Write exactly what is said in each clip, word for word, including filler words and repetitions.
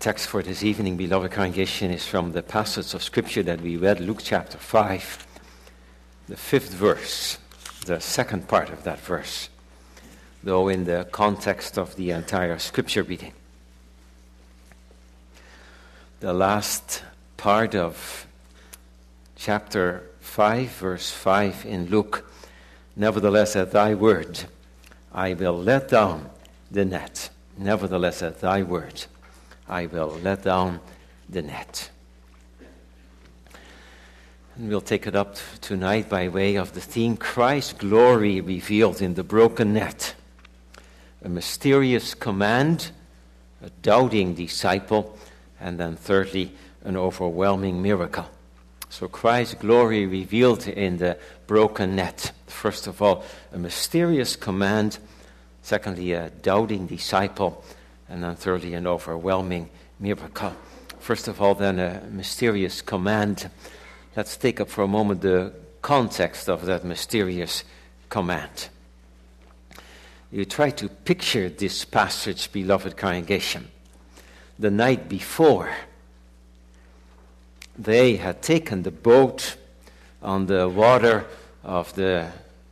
text for this evening, beloved congregation, is from the passage of Scripture that we read, Luke chapter five, the fifth verse, the second part of that verse, though in the context of the entire Scripture reading. The last part of chapter five, verse five in Luke, "Nevertheless, at thy word, I will let down the net. Nevertheless, at thy word, I will let down the net." And we'll take it up tonight by way of the theme, Christ's glory revealed in the broken net. A mysterious command, a doubting disciple, and then thirdly, an overwhelming miracle. So Christ's glory revealed in the broken net. First of all, a mysterious command. Secondly, a doubting disciple. And then thirdly, an overwhelming miracle. First of all, then, a mysterious command. Let's take up for a moment the context of that mysterious command. You try to picture this passage, beloved congregation. The night before, they had taken the boat on the water of the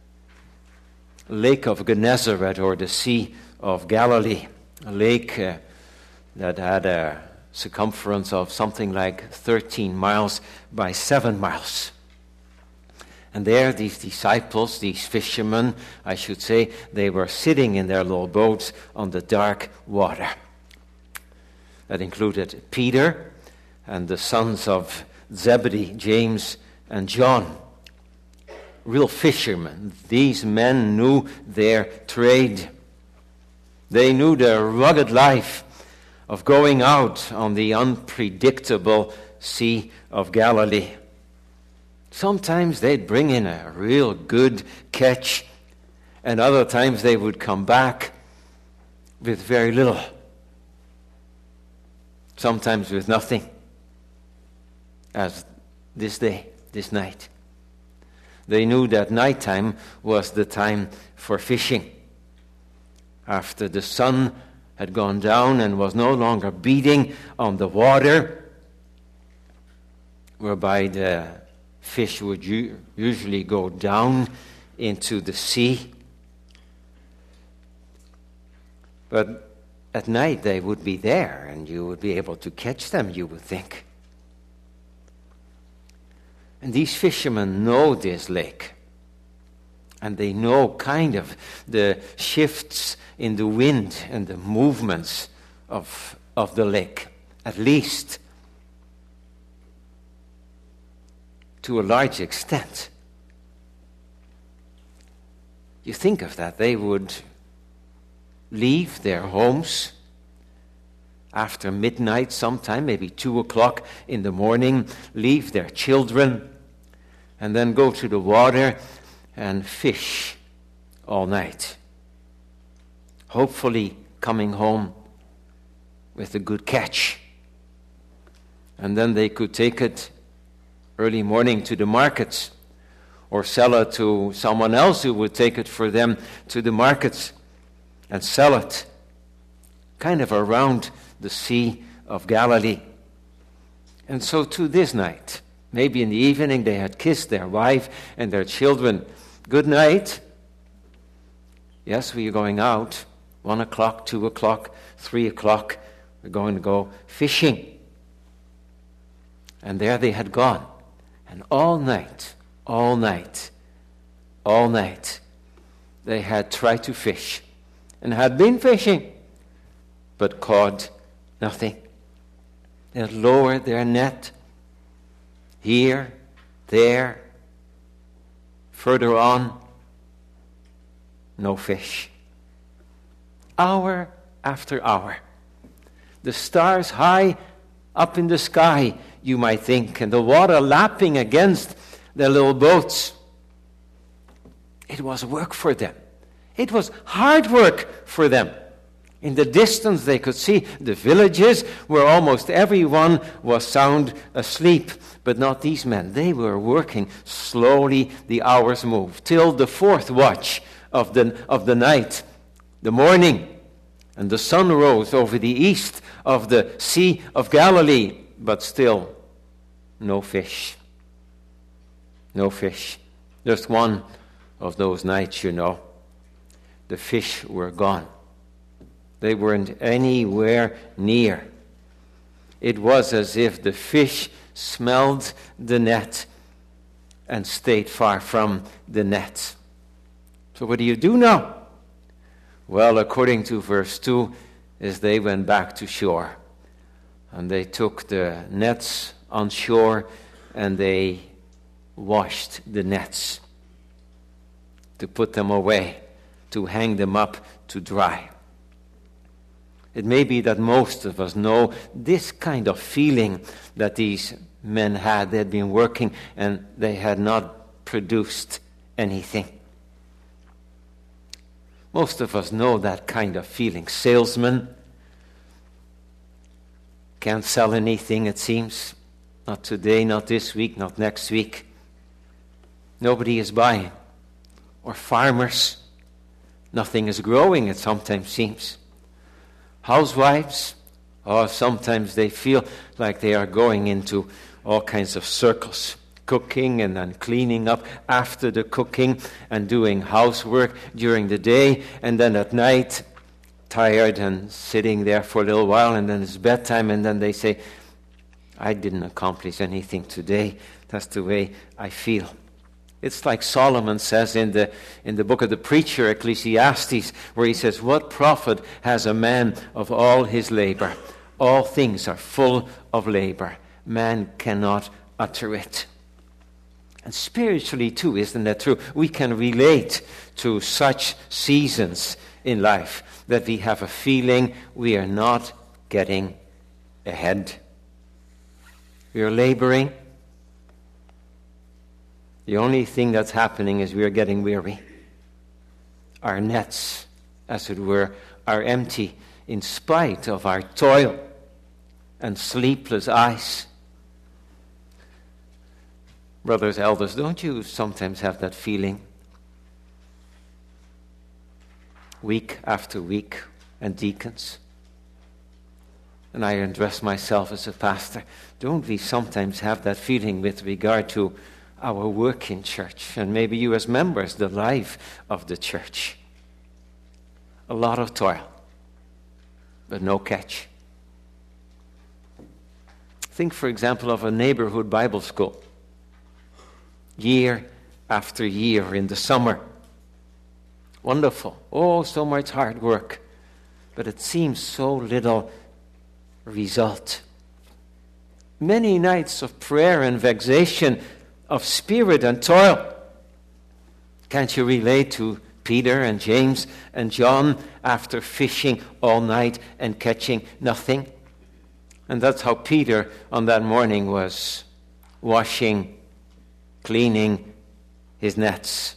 Lake of Gennesaret, or the Sea of Galilee, a lake uh, that had a circumference of something like thirteen miles by seven miles. And there, these disciples, these fishermen, I should say, they were sitting in their little boats on the dark water. That included Peter and the sons of Zebedee, James and John. Real fishermen. These men knew their trade. They knew the rugged life of going out on the unpredictable Sea of Galilee. Sometimes they'd bring in a real good catch, and other times they would come back with very little. Sometimes with nothing, as this day, this night. They knew that nighttime was the time for fishing. After the sun had gone down and was no longer beating on the water, whereby the fish would u- usually go down into the sea. But at night they would be there, and you would be able to catch them, you would think. And these fishermen know this lake. And they know kind of the shifts in the wind and the movements of, of the lake, at least to a large extent. You think of that, they would leave their homes after midnight sometime, maybe two o'clock in the morning, leave their children, and then go to the water and fish all night. Hopefully coming home with a good catch. And then they could take it early morning to the markets, or sell it to someone else who would take it for them to the markets and sell it kind of around the Sea of Galilee. And so to this night, maybe in the evening, they had kissed their wife and their children. Good night. Yes, we are going out. One o'clock, two o'clock, three o'clock. We're going to go fishing. And there they had gone. And all night, all night, all night, they had tried to fish and had been fishing, but caught nothing. They had lowered their net here, there, further on, no fish. Hour after hour. The stars high up in the sky, you might think, and the water lapping against their little boats. It was work for them. It was hard work for them. In the distance they could see the villages where almost everyone was sound asleep, but not these men. They were working slowly. The hours moved till the fourth watch of the, of the night, the morning. And the sun rose over the east of the Sea of Galilee, but still no fish. No fish. Just one of those nights, you know. The fish were gone. They weren't anywhere near. It was as if the fish smelled the net and stayed far from the net. So what do you do now? Well, according to verse two, is they went back to shore. And they took the nets on shore and they washed the nets to put them away, to hang them up to dry. It may be that most of us know this kind of feeling that these men had. They had been working and they had not produced anything. Most of us know that kind of feeling. Salesman can't sell anything, it seems. Not today, not this week, not next week. Nobody is buying. Or farmers, nothing is growing, it sometimes seems. Housewives, oh, sometimes they feel like they are going into all kinds of circles, cooking and then cleaning up after the cooking and doing housework during the day, and then at night, tired and sitting there for a little while, and then it's bedtime, and then they say, I didn't accomplish anything today. That's the way I feel. It's like Solomon says in the in the book of the preacher, Ecclesiastes, where he says, what profit has a man of all his labor? All things are full of labor. Man cannot utter it. And spiritually too, isn't that true? We can relate to such seasons in life that we have a feeling we are not getting ahead. We are laboring. The only thing that's happening is we are getting weary. Our nets, as it were, are empty in spite of our toil and sleepless eyes. Brothers, elders, don't you sometimes have that feeling? Week after week, and deacons. And I address myself as a pastor. Don't we sometimes have that feeling with regard to our work in church, and maybe you as members, the life of the church? A lot of toil, but no catch. Think, for example, of a neighborhood Bible school. Year after year in the summer. Wonderful. Oh, so much hard work. But it seems so little result. Many nights of prayer and vexation, of spirit and toil. Can't you relate to Peter and James and John after fishing all night and catching nothing? And that's how Peter on that morning was washing, cleaning his nets.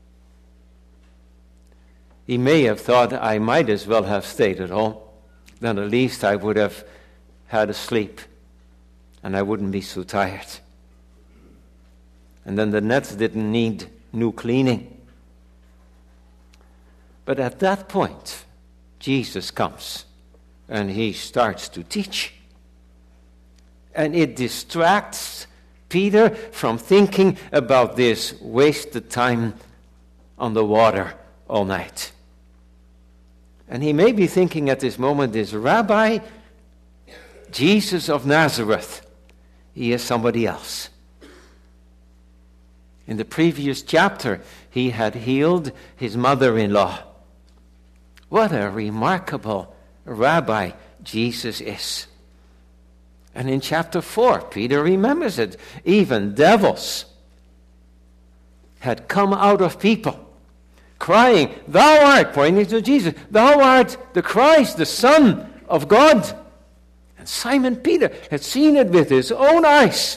He may have thought, I might as well have stayed at home. Then at least I would have had a sleep and I wouldn't be so tired. And then the nets didn't need new cleaning. But at that point, Jesus comes and he starts to teach. And it distracts Peter from thinking about this wasted time on the water all night. And he may be thinking at this moment, this Rabbi, Jesus of Nazareth, he is somebody else. In the previous chapter, he had healed his mother-in-law. What a remarkable rabbi Jesus is. And in chapter four, Peter remembers it. Even devils had come out of people, crying, Thou art, pointing to Jesus, Thou art the Christ, the Son of God. And Simon Peter had seen it with his own eyes.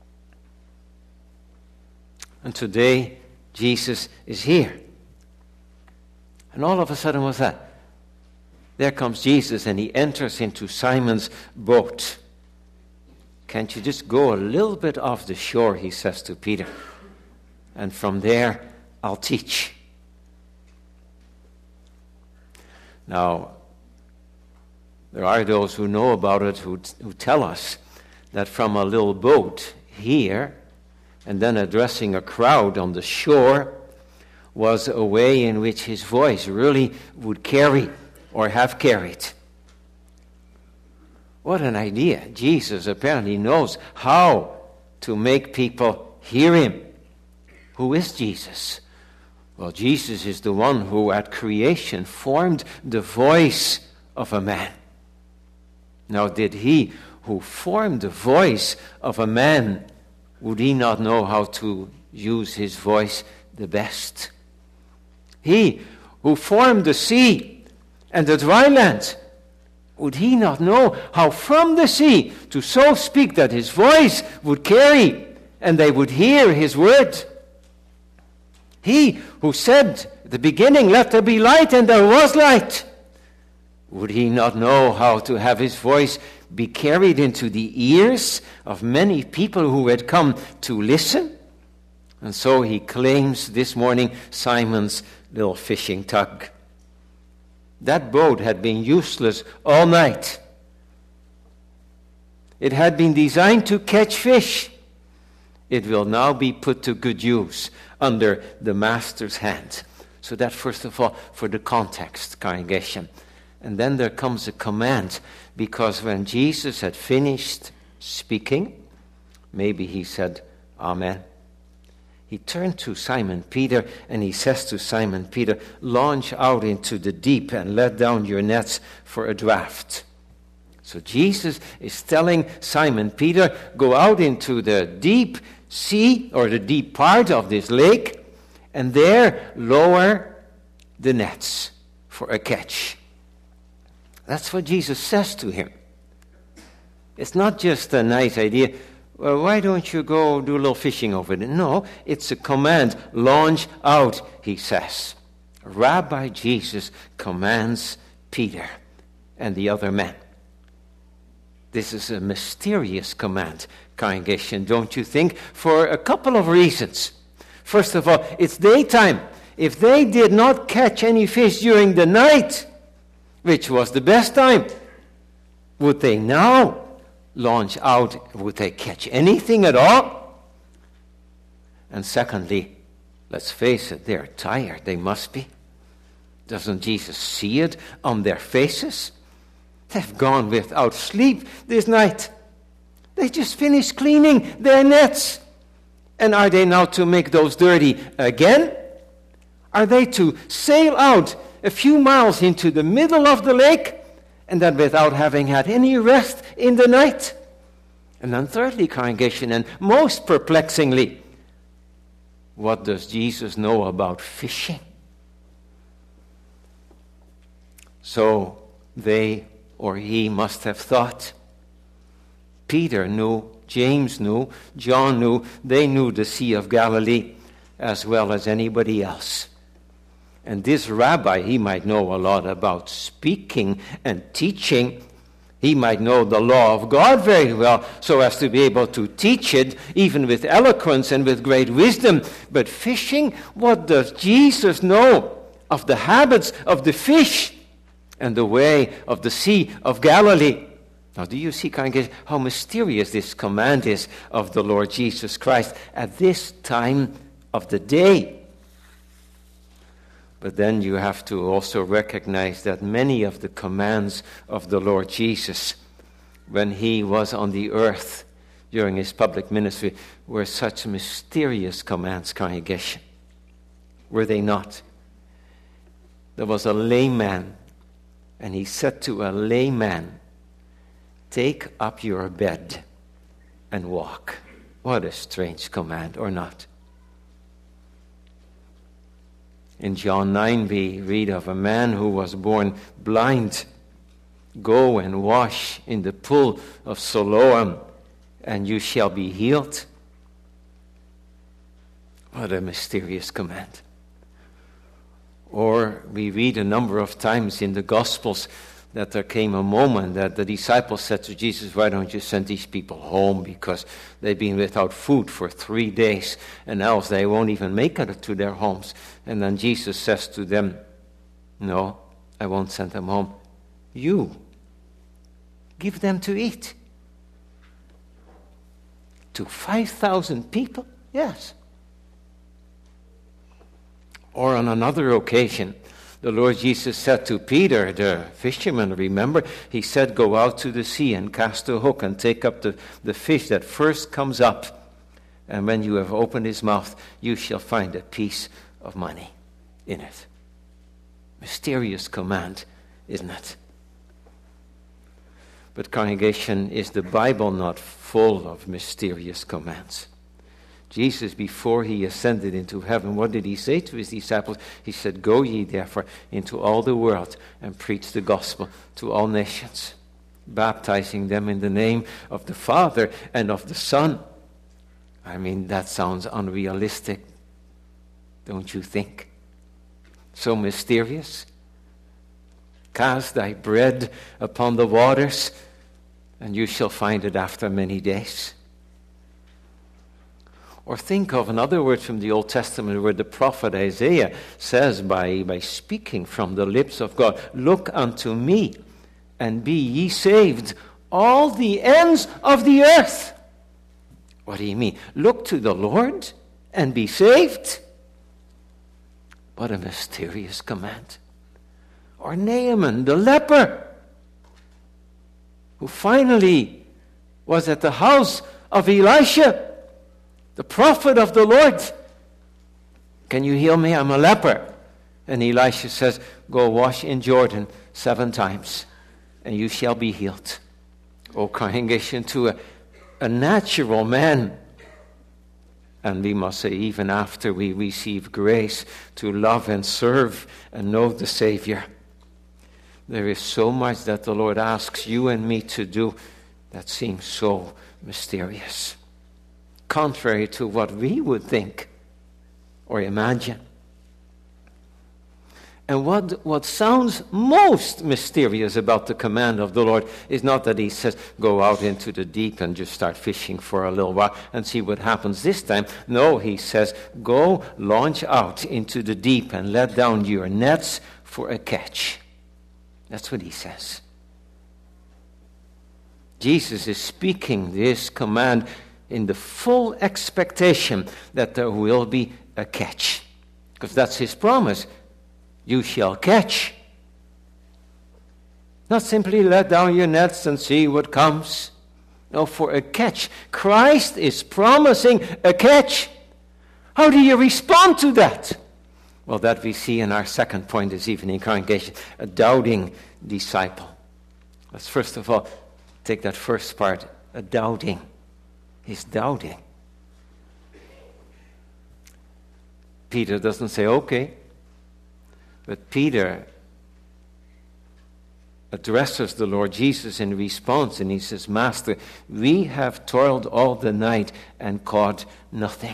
And today, Jesus is here. And all of a sudden, what's that? There comes Jesus, and he enters into Simon's boat. Can't you just go a little bit off the shore, he says to Peter. And from there, I'll teach. Now, There are those who know about it who, who tell us that from a little boat here, and then addressing a crowd on the shore, was a way in which his voice really would carry or have carried. What an idea. Jesus apparently knows how to make people hear him. Who is Jesus? Well, Jesus is the one who at creation formed the voice of a man. Now, did he who formed the voice of a man, would he not know how to use his voice the best? He who formed the sea and the dry land, would he not know how from the sea to so speak that his voice would carry and they would hear his word? He who said at the beginning, "Let there be light," and there was light, would he not know how to have his voice be carried into the ears of many people who had come to listen? And so he claims this morning Simon's little fishing tug. That boat had been useless all night. It had been designed to catch fish. It will now be put to good use under the master's hand. So that, first of all, for the context, congregation. And then there comes a command, because when Jesus had finished speaking, maybe he said, "Amen." He turned to Simon Peter and he says to Simon Peter, "Launch out into the deep and let down your nets for a draught." So Jesus is telling Simon Peter, go out into the deep sea or the deep part of this lake and there lower the nets for a catch. That's what Jesus says to him. It's not just a nice idea. Well, why don't you go do a little fishing over there? No, it's a command. Launch out, he says. Rabbi Jesus commands Peter and the other men. This is a mysterious command, congregation, don't you think? For a couple of reasons. First of all, it's daytime. If they did not catch any fish during the night, which was the best time, would they now launch out? Would they catch anything at all? And secondly, let's face it, they're tired. They must be. Doesn't Jesus see it on their faces? They've gone without sleep this night. They just finished cleaning their nets. And are they now to make those dirty again? Are they to sail out a few miles into the middle of the lake and then without having had any rest in the night? And then thirdly, congregation, and most perplexingly, what does Jesus know about fishing? So they or he must have thought. Peter knew, James knew, John knew, they knew the Sea of Galilee as well as anybody else. And this rabbi, he might know a lot about speaking and teaching. He might know the law of God very well, so as to be able to teach it, even with eloquence and with great wisdom. But fishing, what does Jesus know of the habits of the fish and the way of the Sea of Galilee? Now, do you see, congregation, how mysterious this command is of the Lord Jesus Christ at this time of the day? But then you have to also recognize that many of the commands of the Lord Jesus, when he was on the earth during his public ministry, were such mysterious commands, congregation. Were they not? There was a layman, and he said to a layman, "Take up your bed and walk." What a strange command, or not? In John nine, we read of a man who was born blind. Go and wash in the pool of Siloam, and you shall be healed. What a mysterious command. Or we read a number of times in the Gospels that there came a moment that the disciples said to Jesus, "Why don't you send these people home, because they've been without food for three days, and else they won't even make it to their homes." And then Jesus says to them, "No, I won't send them home. You give them to eat. To five thousand people? Yes. Or on another occasion, the Lord Jesus said to Peter, the fisherman, remember, he said, go out to the sea and cast a hook and take up the, the fish that first comes up. And when you have opened his mouth, you shall find a piece of money in it. Mysterious command, isn't it? But congregation, is the Bible not full of mysterious commands? Jesus, before he ascended into heaven, what did he say to his disciples? He said, go ye therefore into all the world and preach the gospel to all nations, baptizing them in the name of the Father and of the Son. I mean, that sounds unrealistic, don't you think? So mysterious. Cast thy bread upon the waters, and you shall find it after many days. Or think of another word from the Old Testament where the prophet Isaiah says by, by speaking from the lips of God, look unto me and be ye saved, all the ends of the earth. What do you mean? Look to the Lord and be saved? What a mysterious command. Or Naaman, the leper, who finally was at the house of Elisha, the prophet of the Lord. Can you heal me? I'm a leper. And Elisha says, go wash in Jordan seven times, and you shall be healed. O congregation, to a, a natural man. And we must say, even after we receive grace to love and serve and know the Savior, there is so much that the Lord asks you and me to do that seems so mysterious, contrary to what we would think or imagine. And what, what sounds most mysterious about the command of the Lord is not that he says, go out into the deep and just start fishing for a little while and see what happens this time. No, he says, go launch out into the deep and let down your nets for a catch. That's what he says. Jesus is speaking this command in the full expectation that there will be a catch. Because that's his promise. You shall catch. Not simply let down your nets and see what comes. No, for a catch. Christ is promising a catch. How do you respond to that? Well, that we see in our second point this evening, congregation, a doubting disciple. Let's first of all take that first part, a doubting. He's doubting. Peter doesn't say, okay. But Peter addresses the Lord Jesus in response, and he says, Master, we have toiled all the night and caught nothing.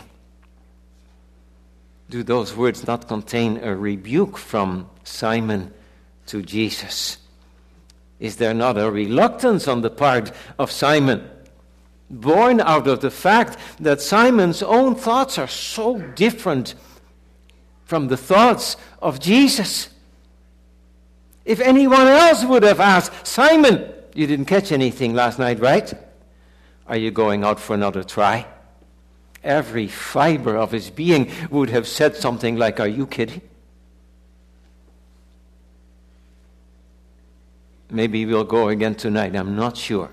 Do those words not contain a rebuke from Simon to Jesus? Is there not a reluctance on the part of Simon, born out of the fact that Simon's own thoughts are so different from the thoughts of Jesus? If anyone else would have asked, Simon, you didn't catch anything last night, right? Are you going out for another try? Every fiber of his being would have said something like, are you kidding? Maybe we'll go again tonight, I'm not sure.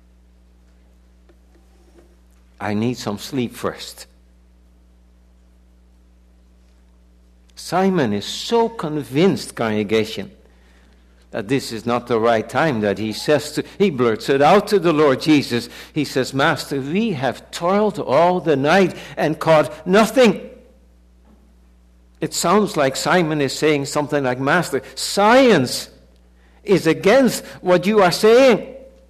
I need some sleep first. Simon is so convinced, congregation, that this is not the right time, that he says to, he blurts it out to the Lord Jesus. He says, Master, we have toiled all the night and caught nothing. It sounds like Simon is saying something like, Master, science is against what you are saying.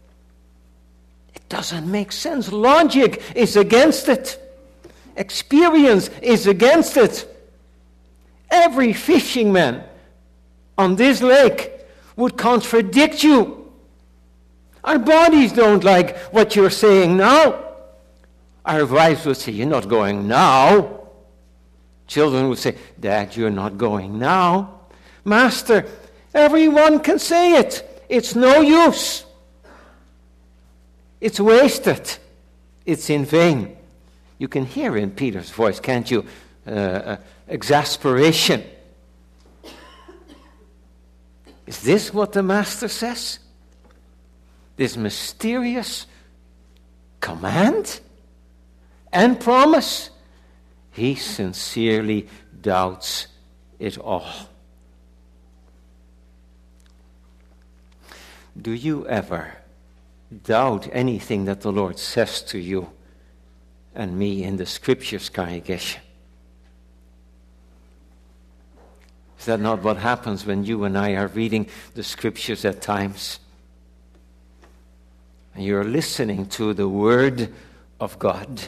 It doesn't make sense. Logic is against it. Experience is against it. Every fishing man on this lake would contradict you. Our bodies don't like what you're saying now. Our wives would say, you're not going now. Children would say, Dad, you're not going now. Master, everyone can say it. It's no use. It's wasted. It's in vain. You can hear in Peter's voice, can't you? Uh, uh, exasperation. Is this what the Master says? This mysterious command and promise? He sincerely doubts it all. Do you ever doubt anything that the Lord says to you and me in the Scriptures, congregation? Is that not what happens when you and I are reading the Scriptures at times? And you're listening to the Word of God.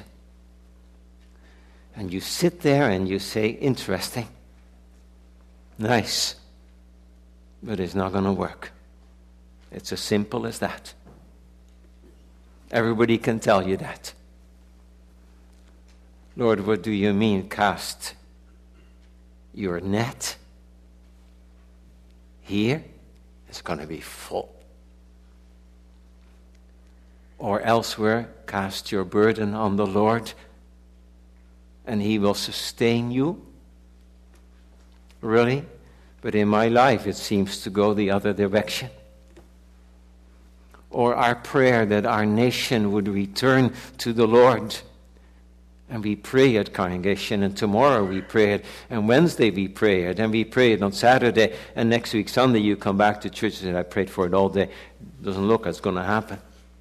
And you sit there and you say, interesting, nice, but it's not going to work. It's as simple as that. Everybody can tell you that. Lord, what do you mean, cast your net? Here, it's going to be full. Or elsewhere, cast your burden on the Lord, and He will sustain you. Really? But in my life, it seems to go the other direction. Or our prayer that our nation would return to the Lord. And we pray at congregation, and tomorrow we pray it, and Wednesday we pray it, and we pray it on Saturday, and next week Sunday you come back to church and say, I prayed for it all day. Doesn't look like it's going to happen.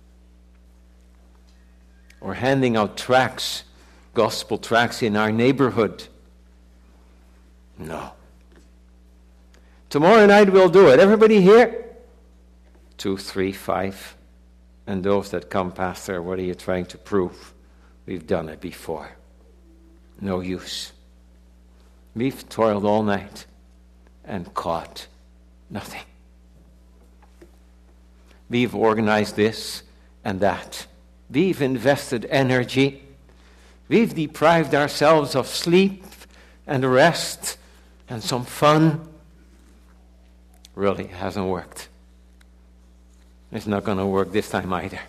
Or handing out tracts, gospel tracts in our neighborhood. No. Tomorrow night we'll do it. Everybody here? Two, three, five. And those that come, Pastor, what are you trying to prove? We've done it before. No use. We've toiled all night and caught nothing. We've organized this and that. We've invested energy. We've deprived ourselves of sleep and rest and some fun. Really, it hasn't worked. It's not going to work this time either.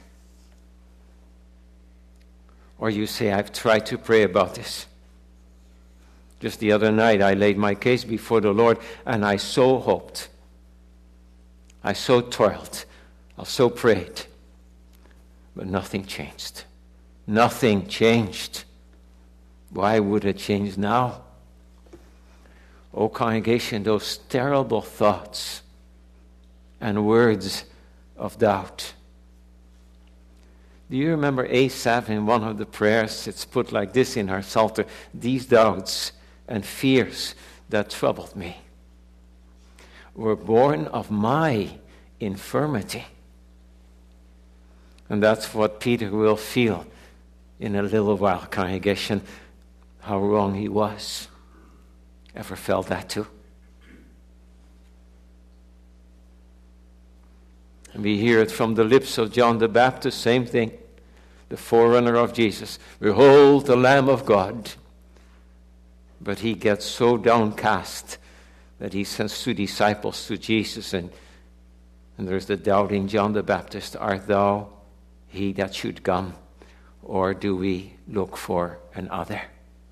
Or you say, I've tried to pray about this. Just the other night, I laid my case before the Lord, and I so hoped. I so toiled. I so prayed. But nothing changed. Nothing changed. Why would it change now? Oh, congregation, those terrible thoughts and words of doubt. Do you remember Asaph in one of the prayers? It's put like this in our Psalter. These doubts and fears that troubled me were born of my infirmity. And that's what Peter will feel in a little while, congregation, how wrong he was. Ever felt that too? And we hear it from the lips of John the Baptist, same thing. The forerunner of Jesus. Behold the Lamb of God. But he gets so downcast that he sends two disciples to Jesus, and, and there's the doubting John the Baptist. Art thou he that should come, or do we look for another?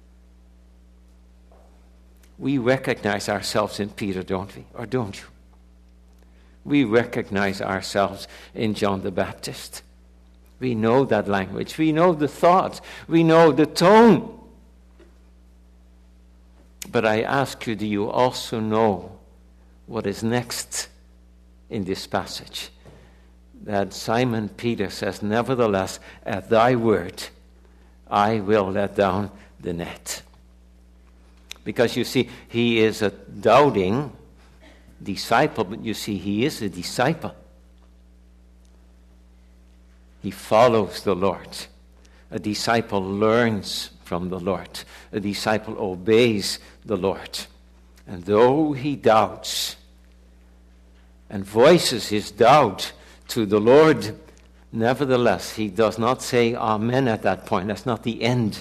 We recognize ourselves in Peter, don't we? Or don't you? We recognize ourselves in John the Baptist. We know that language. We know the thoughts. We know the tone. But I ask you, do you also know what is next in this passage? That Simon Peter says, nevertheless, at thy word, I will let down the net. Because you see, he is a doubting disciple, but you see, he is a disciple. He follows the Lord. A disciple learns from the Lord. A disciple obeys the Lord. And though he doubts and voices his doubt to the Lord, nevertheless, he does not say amen at that point. That's not the end.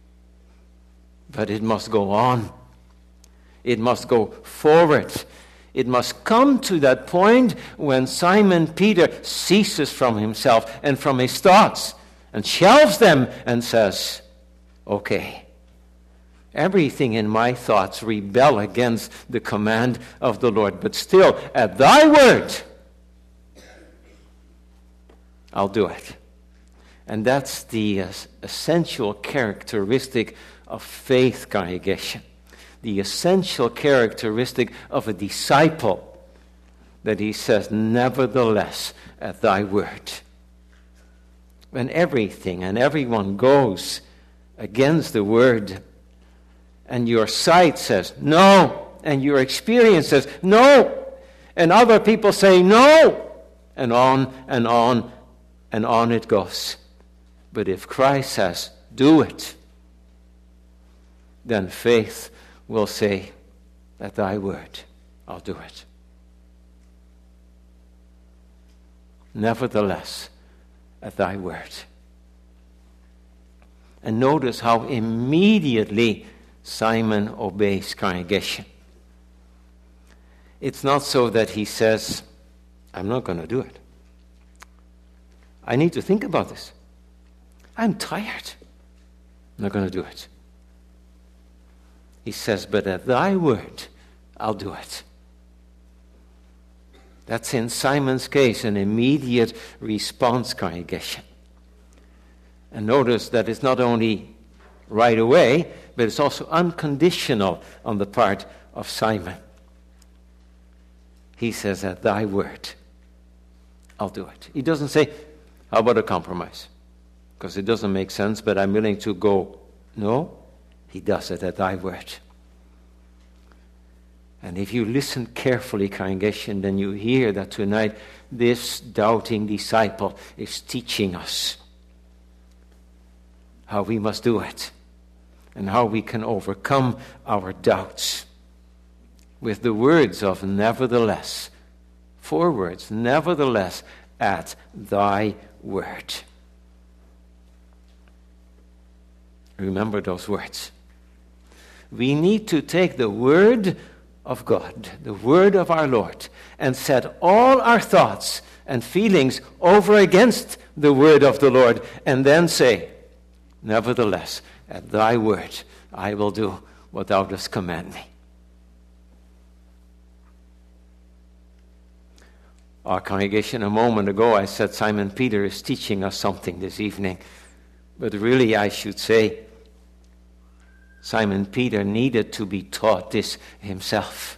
But it must go on. It must go forward. It must come to that point when Simon Peter ceases from himself and from his thoughts and shelves them and says, okay, everything in my thoughts rebel against the command of the Lord, but still, at thy word, I'll do it. And that's the uh, essential characteristic of faith, congregation. The essential characteristic of a disciple, that he says, nevertheless, at thy word. When everything and everyone goes against the word, and your sight says no, and your experience says no, and other people say no, and on and on and on it goes. But if Christ says, do it, then faith will say, at thy word, I'll do it. Nevertheless, at thy word. And notice how immediately Simon obeys, congregation. It's not so that he says, I'm not going to do it. I need to think about this. I'm tired. I'm not going to do it. He says, but at thy word, I'll do it. That's in Simon's case an immediate response, congregation. And notice that it's not only right away, but it's also unconditional on the part of Simon. He says, at thy word, I'll do it. He doesn't say, how about a compromise? Because it doesn't make sense, but I'm willing to go. No, he does it at thy word. And if you listen carefully, congregation, then you hear that tonight this doubting disciple is teaching us how we must do it and how we can overcome our doubts with the words of nevertheless. Four words, nevertheless, at thy word. Remember those words. We need to take the word of God, the word of our Lord, and set all our thoughts and feelings over against the word of the Lord, and then say, nevertheless, at thy word, I will do what thou dost command me. Our congregation, a moment ago, I said Simon Peter is teaching us something this evening. But really, I should say, Simon Peter needed to be taught this himself.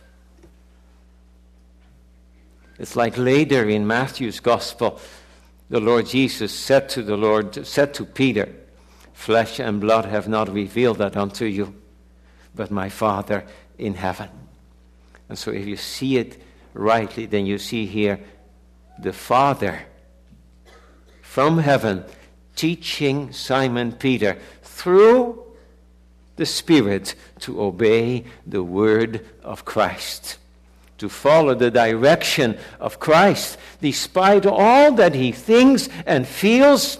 It's like later in Matthew's Gospel, the Lord Jesus said to the Lord, said to Peter, flesh and blood have not revealed that unto you, but my Father in heaven. And so if you see it rightly, then you see here the Father from heaven teaching Simon Peter through the Spirit to obey the word of Christ, to follow the direction of Christ, despite all that he thinks and feels.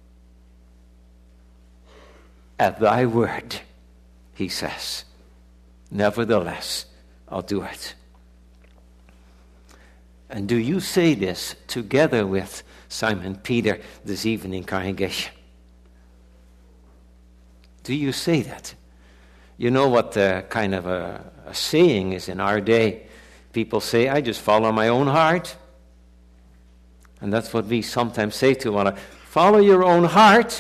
At thy word, he says, nevertheless, I'll do it. And do you say this together with Simon Peter this evening, congregation? Do you say that? You know what the kind of a, a saying is in our day? People say, I just follow my own heart. And that's what we sometimes say to one another. Follow your own heart.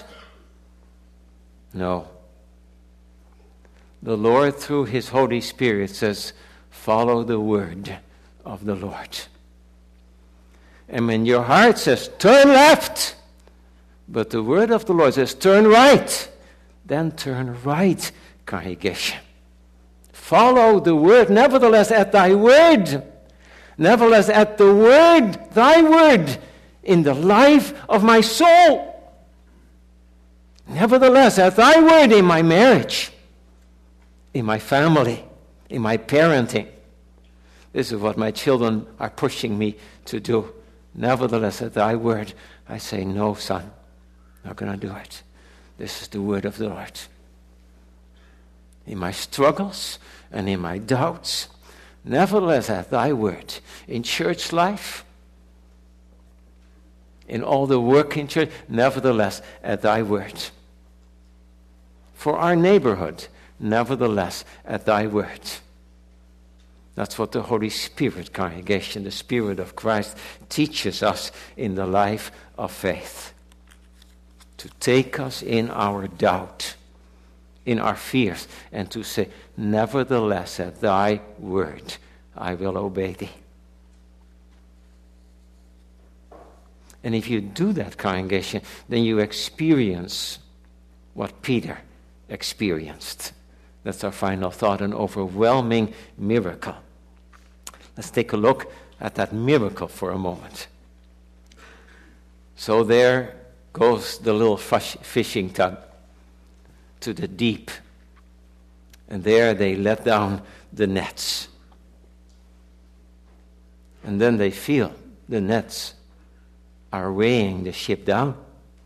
No. The Lord, through his Holy Spirit, says, follow the word of the Lord. And when your heart says, turn left, but the word of the Lord says, turn right, then turn right, congregation. Follow the word, nevertheless at thy word. Nevertheless at the word, thy word, in the life of my soul. Nevertheless at thy word in my marriage, in my family, in my parenting. This is what my children are pushing me to do. Nevertheless at thy word, I say, no, son, not going to do it. This is the word of the Lord. In my struggles and in my doubts, Nevertheless, at thy word, in church life, in all the work in church, nevertheless, at thy word. For our neighborhood, nevertheless, at thy word. That's what the Holy Spirit, congregation, the Spirit of Christ, teaches us in the life of faith. To take us in our doubt, in our fears, and to say, nevertheless, at thy word, I will obey thee. And if you do that, congregation, then you experience what Peter experienced. That's our final thought, an overwhelming miracle. Let's take a look at that miracle for a moment. So there goes the little fish, fishing tug to the deep. And there they let down the nets. And then they feel the nets are weighing the ship down.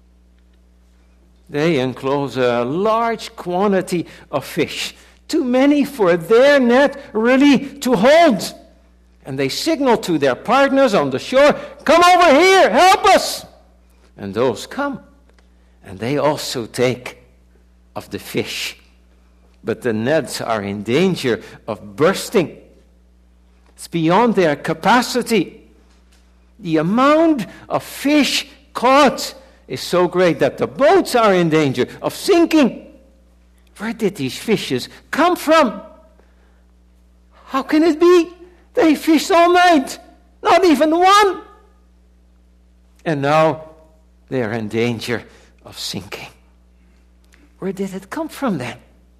They enclose a large quantity of fish, too many for their net really to hold. And they signal to their partners on the shore, come over here, help us. And those come, and they also take of the fish. But the nets are in danger of bursting. It's beyond their capacity. The amount of fish caught is so great that the boats are in danger of sinking. Where did these fishes come from? How can it be? They fished all night, not even one. And now they are in danger of sinking. Where did it come from then?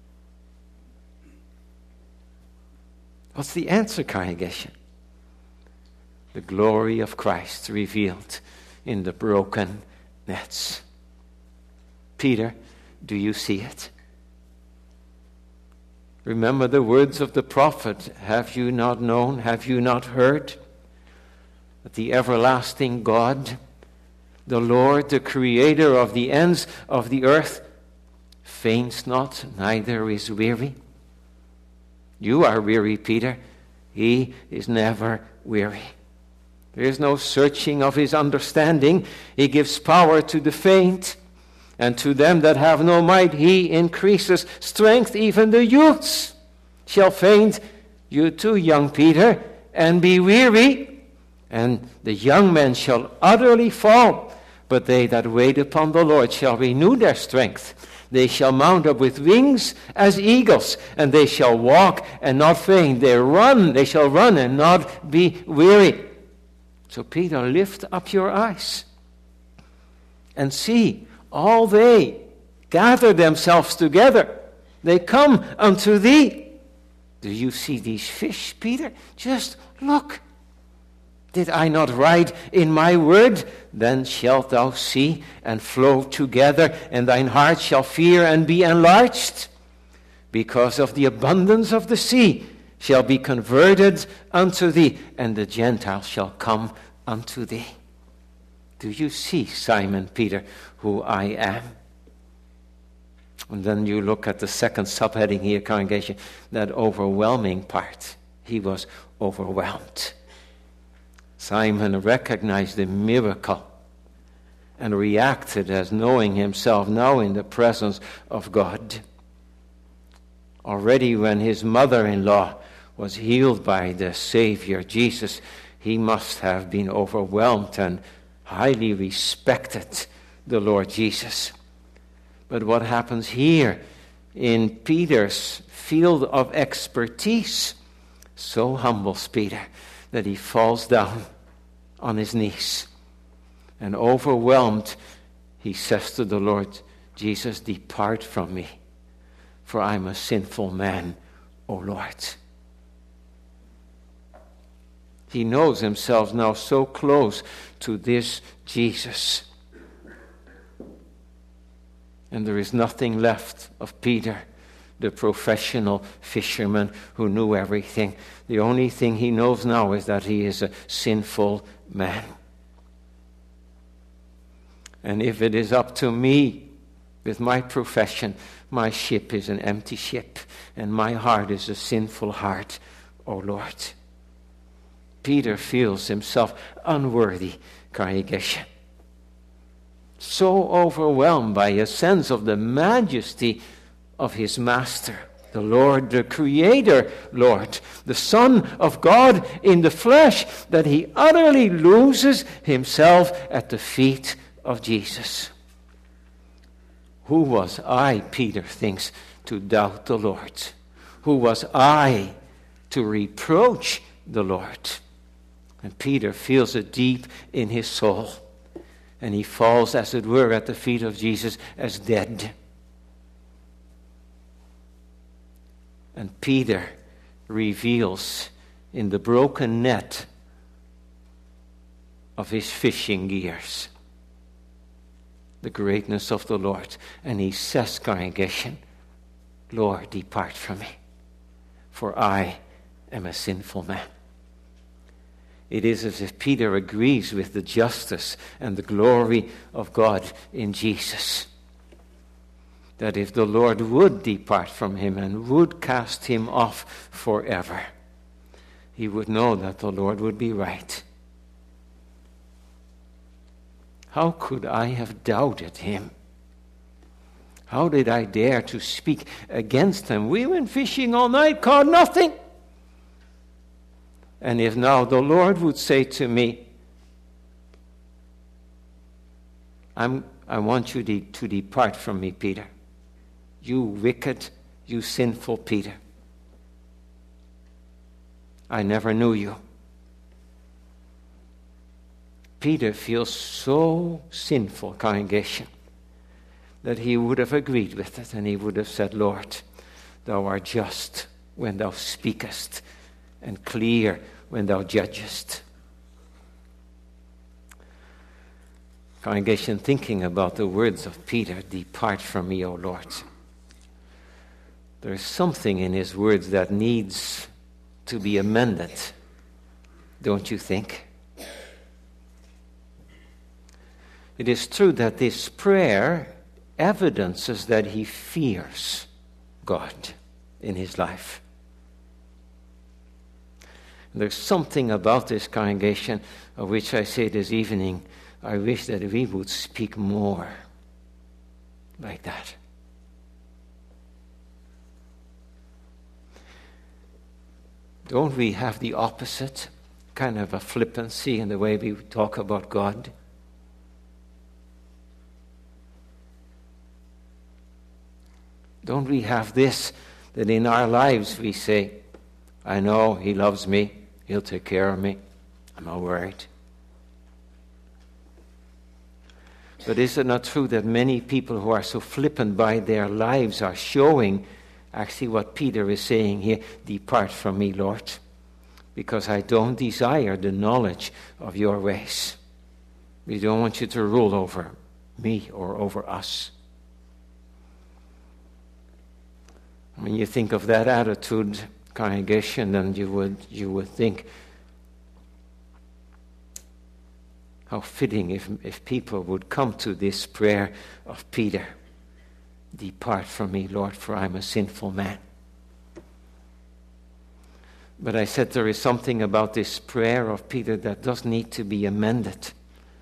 What's the answer, congregation? The glory of Christ revealed in the broken nets. Peter, do you see it? Remember the words of the prophet, have you not known, have you not heard? That the everlasting God, the Lord, the creator of the ends of the earth, faints not, neither is weary. You are weary, Peter. He is never weary. There is no searching of his understanding. He gives power to the faint, and to them that have no might he increases strength. Even the youths shall faint. You too, young Peter, and be weary. And the young men shall utterly fall. But they that wait upon the Lord shall renew their strength. They shall mount up with wings as eagles, and they shall walk and not faint. They run, they shall run and not be weary. So Peter, lift up your eyes and see, all they gather themselves together. They come unto thee. Do you see these fish, Peter? Just look. Did I not write in my word? Then shalt thou see and flow together, and thine heart shall fear and be enlarged. Because of the abundance of the sea shall be converted unto thee, and the Gentiles shall come unto thee. Do you see, Simon Peter, who I am? And then you look at the second subheading here, congregation, that overwhelming part. He was overwhelmed. Simon recognized the miracle and reacted as knowing himself now in the presence of God. Already when his mother-in-law was healed by the Savior, Jesus, he must have been overwhelmed and highly respected the Lord Jesus. But what happens here in Peter's field of expertise so humbles Peter that he falls down on his knees. And overwhelmed, he says to the Lord Jesus, depart from me, for I'm a sinful man, O Lord. He knows himself now so close to this Jesus. And there is nothing left of Peter, the professional fisherman who knew everything. The only thing he knows now is that he is a sinful man. And if it is up to me, with my profession, my ship is an empty ship, and my heart is a sinful heart. O Lord. Peter feels himself unworthy, congregation. So overwhelmed by a sense of the majesty of his Master, the Lord, the Creator, Lord, the Son of God in the flesh, that he utterly loses himself at the feet of Jesus. Who was I, Peter thinks, to doubt the Lord? Who was I to reproach the Lord? And Peter feels it deep in his soul. And he falls, as it were, at the feet of Jesus as dead. And Peter reveals in the broken net of his fishing gears the greatness of the Lord. And he says, congregation, Lord, depart from me, for I am a sinful man. It is as if Peter agrees with the justice and the glory of God in Jesus. That if the Lord would depart from him and would cast him off forever, he would know that the Lord would be right. How could I have doubted him? How did I dare to speak against him? We went fishing all night, caught nothing. And if now the Lord would say to me, I'm, I want you de- to depart from me, Peter. You wicked, you sinful Peter. I never knew you. Peter feels so sinful, congregation, that he would have agreed with it, and he would have said, Lord, thou art just when thou speakest, and clear when thou judgest. Congregation, thinking about the words of Peter, depart from me, O Lord. There is something in his words that needs to be amended, don't you think? It is true that this prayer evidences that he fears God in his life. There's something about this congregation of which I say this evening, I wish that we would speak more like that. Don't we have the opposite kind of a flippancy in the way we talk about God? Don't we have this, that in our lives we say, I know he loves me, he'll take care of me, I'm not worried. But is it not true that many people who are so flippant by their lives are showing actually what Peter is saying here, depart from me, Lord, because I don't desire the knowledge of your ways. We don't want you to rule over me or over us. When you think of that attitude, congregation, then you would you would think, how fitting if, if people would come to this prayer of Peter. Depart from me, Lord, for I'm a sinful man. But I said there is something about this prayer of Peter that does need to be amended.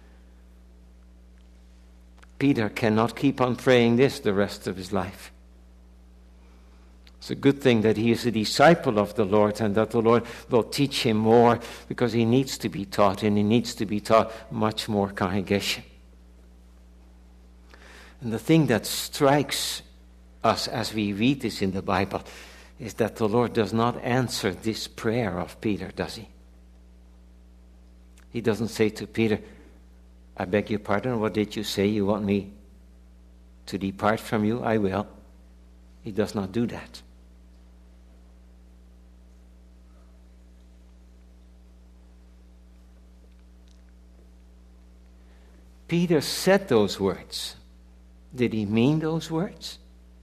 Peter cannot keep on praying this the rest of his life. It's a good thing that he is a disciple of the Lord and that the Lord will teach him more, because he needs to be taught, and he needs to be taught much more, congregation. And the thing that strikes us as we read this in the Bible is that the Lord does not answer this prayer of Peter, does he? He doesn't say to Peter, I beg your pardon, what did you say? You want me to depart from you? I will. He does not do that. Peter said those words. Did he mean those words?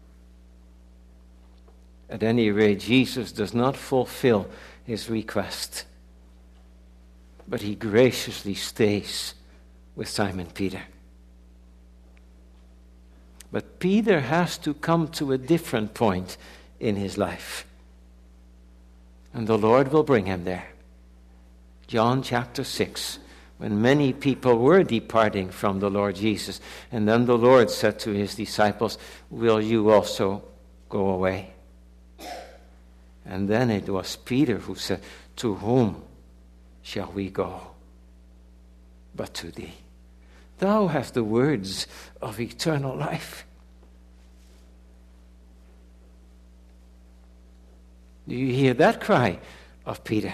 At any rate, Jesus does not fulfill his request, but he graciously stays with Simon Peter. But Peter has to come to a different point in his life. And the Lord will bring him there. John chapter six, when many people were departing from the Lord Jesus. And then the Lord said to his disciples, will you also go away? And then it was Peter who said, to whom shall we go but to thee? Thou hast the words of eternal life. Do you hear that cry of Peter?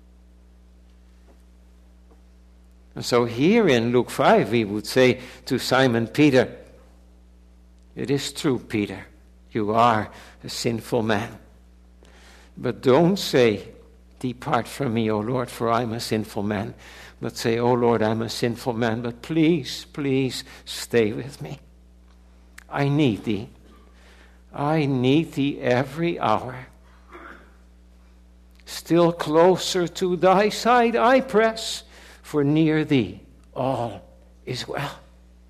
And so here in Luke five, we would say to Simon Peter, it is true, Peter, you are a sinful man. But don't say, depart from me, O Lord, for I'm a sinful man. But say, O Lord, I'm a sinful man, but please, please stay with me. I need thee. I need thee every hour. Still closer to thy side I press, for near thee all is well.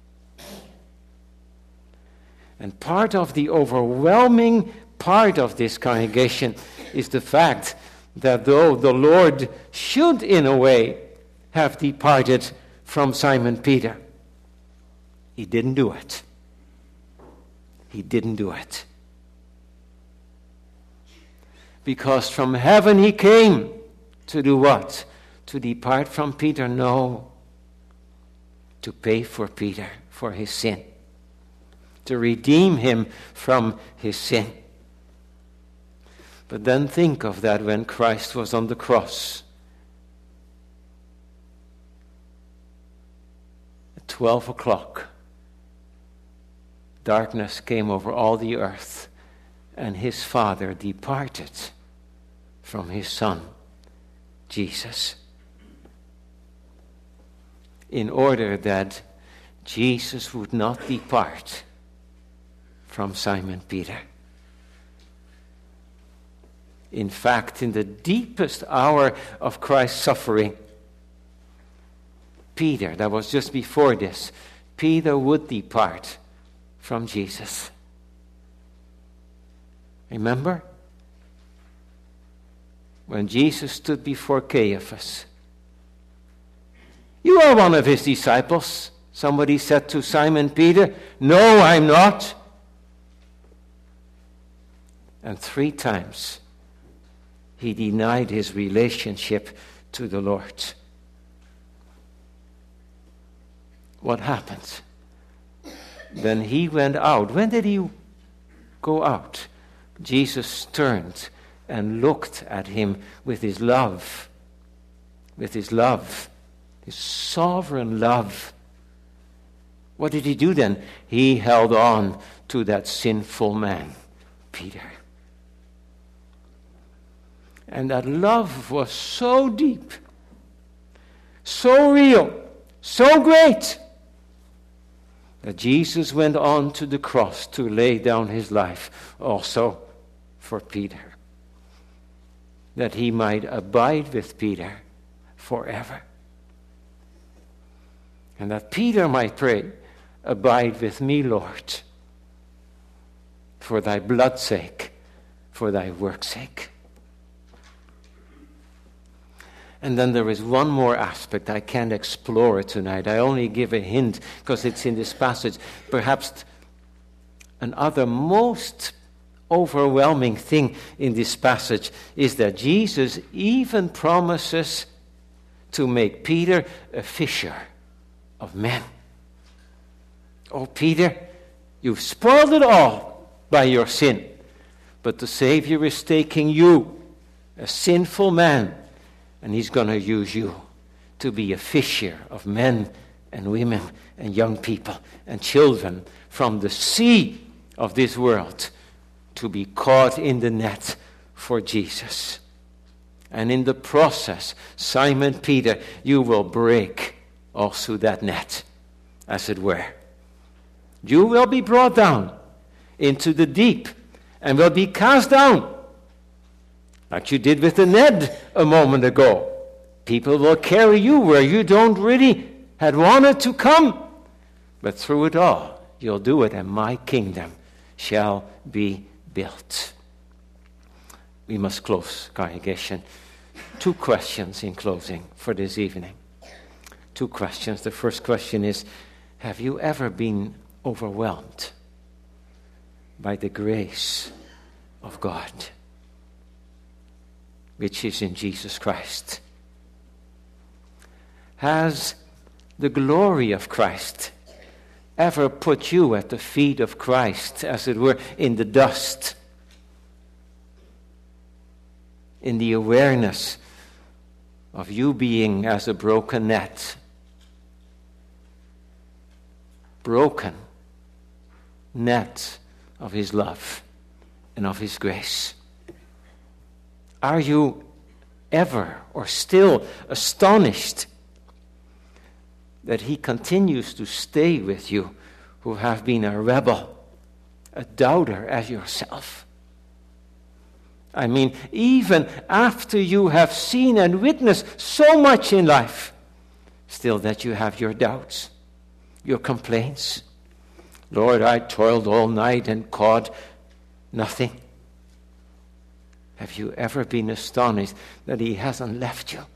And part of the overwhelming part of this congregation is the fact that though the Lord should, in a way, have departed from Simon Peter, he didn't do it. He didn't do it. Because from heaven he came to do what? To depart from Peter? No. To pay for Peter, for his sin. To redeem him from his sin. But then think of that when Christ was on the cross. At twelve o'clock, darkness came over all the earth, and his Father departed from his Son, Jesus, in order that Jesus would not depart from Simon Peter. In fact, in the deepest hour of Christ's suffering, Peter, that was just before this, Peter would depart from Jesus. Remember? When Jesus stood before Caiaphas. You are one of his disciples. Somebody said to Simon Peter, no, I'm not. And three times he denied his relationship to the Lord. What happened? Then he went out. When did he go out? Jesus turned and looked at him with his love. With his love. His sovereign love. What did he do then? He held on to that sinful man, Peter. And that love was so deep, so real, so great, that Jesus went on to the cross to lay down his life also for Peter, that he might abide with Peter forever. And that Peter might pray, abide with me, Lord, for thy blood's sake, for thy work's sake. And then there is one more aspect. I can't explore it tonight. I only give a hint because it's in this passage. Perhaps another most overwhelming thing in this passage is that Jesus even promises to make Peter a fisher of men. Oh, Peter, you've spoiled it all by your sin. But the Savior is taking you, a sinful man, and he's going to use you to be a fisher of men and women and young people and children from the sea of this world to be caught in the net for Jesus. And in the process, Simon Peter, you will break also that net, as it were. You will be brought down into the deep and will be cast down. Like you did with the net a moment ago. People will carry you where you don't really had wanted to come. But through it all, you'll do it, and my kingdom shall be built. we must close, congregation. Two questions in closing for this evening. Two questions. The first question is, have you ever been overwhelmed by the grace of God, which is in Jesus Christ? Has the glory of Christ ever put you at the feet of Christ, as it were, in the dust, in the awareness of you being as a broken net, broken net of His love and of His grace? Are you ever or still astonished that He continues to stay with you, who have been a rebel, a doubter as yourself? I mean, even after you have seen and witnessed so much in life, still that you have your doubts, your complaints. Lord, I toiled all night and caught nothing. Have you ever been astonished that He hasn't left you,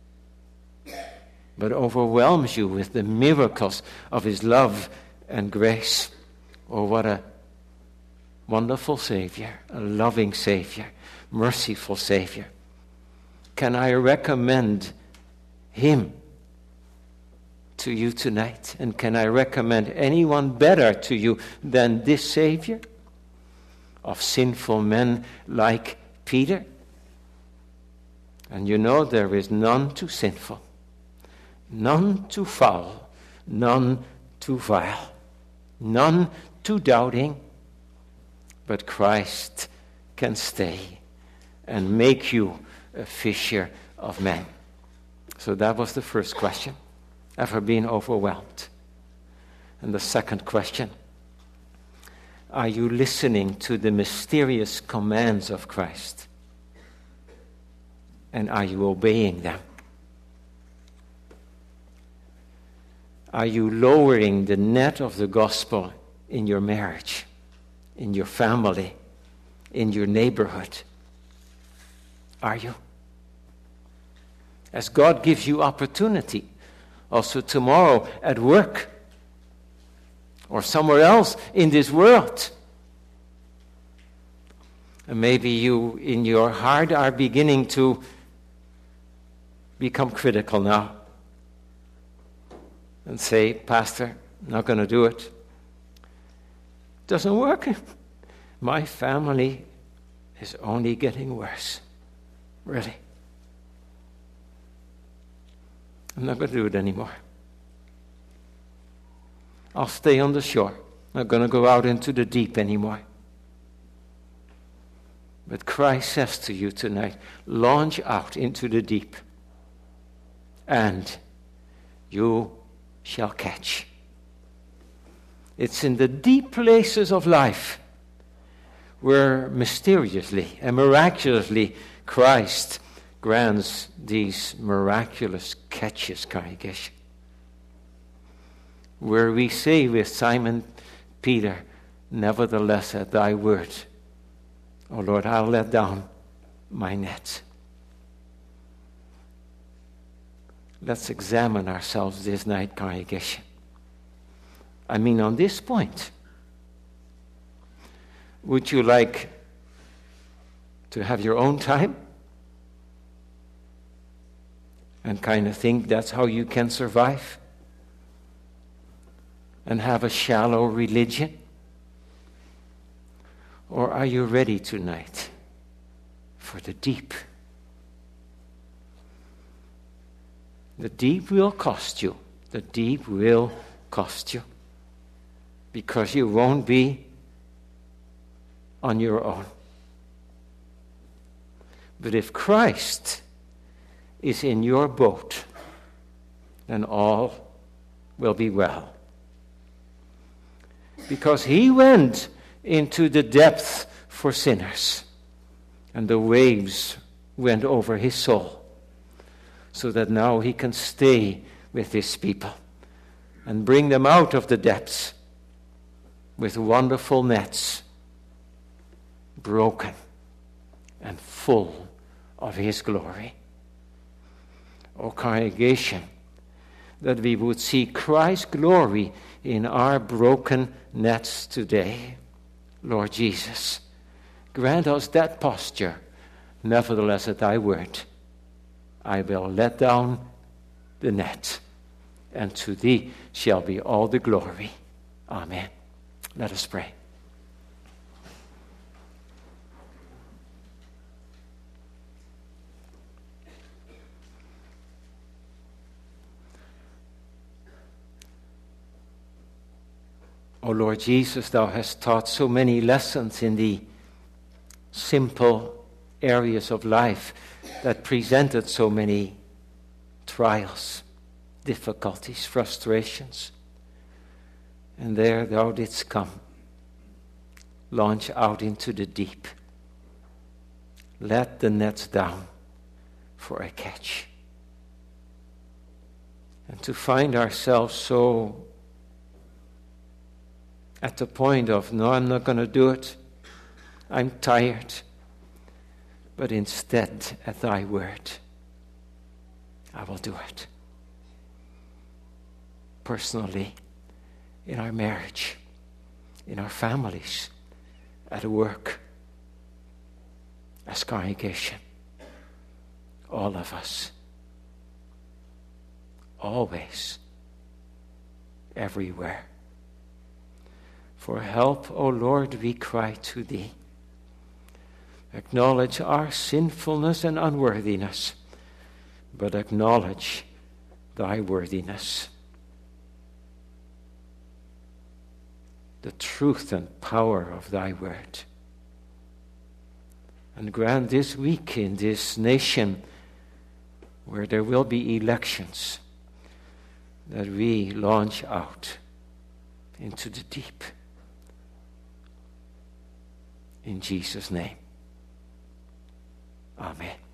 but overwhelms you with the miracles of His love and grace? Oh, what a wonderful Savior, a loving Savior, merciful Savior. Can I recommend Him to you tonight? And can I recommend anyone better to you than this Savior of sinful men like Peter? And you know, there is none too sinful, none too foul, none too vile, none too doubting, but Christ can stay and make you a fisher of men. So that was the first question. Ever been overwhelmed? And the second question, are you listening to the mysterious commands of Christ? And are you obeying them? Are you lowering the net of the gospel in your marriage, in your family, in your neighborhood? Are you? As God gives you opportunity, also tomorrow at work or somewhere else in this world. And maybe you, in your heart, are beginning to become critical now and say, Pastor, I'm not going to do it. Doesn't work. My family is only getting worse. Really. I'm not going to do it anymore. I'll stay on the shore. I'm not going to go out into the deep anymore. But Christ says to you tonight, launch out into the deep, and you shall catch. It's in the deep places of life where mysteriously and miraculously Christ grants these miraculous catches, congregation. Where we say with Simon Peter, nevertheless at thy word, O Lord, I'll let down my net. Let's examine ourselves this night, congregation. I mean, on this point, would you like to have your own time and kind of think that's how you can survive and have a shallow religion? Or are you ready tonight for the deep? The deep will cost you. The deep will cost you. Because you won't be on your own. But if Christ is in your boat, then all will be well. Because He went into the depth for sinners, and the waves went over His soul, so that now He can stay with His people and bring them out of the depths with wonderful nets, broken, and full of his glory. O congregation, that we would see Christ's glory in our broken nets today. Lord Jesus, grant us that posture. Nevertheless, at thy word, I will let down the net, and to thee shall be all the glory. Amen. Let us pray. O Lord Jesus, thou hast taught so many lessons in the simple areas of life that presented so many trials, difficulties, frustrations. And there thou didst come, launch out into the deep, let the nets down for a catch. And to find ourselves so at the point of, no, I'm not going to do it, I'm tired, but instead, at thy word, I will do it. Personally, in our marriage, in our families, at work, as congregation, all of us, always, everywhere. For help, O Lord, we cry to thee. Acknowledge our sinfulness and unworthiness, but acknowledge thy worthiness. The truth and power of thy word. And grant this week in this nation where there will be elections, that we launch out into the deep. In Jesus' name. Amen.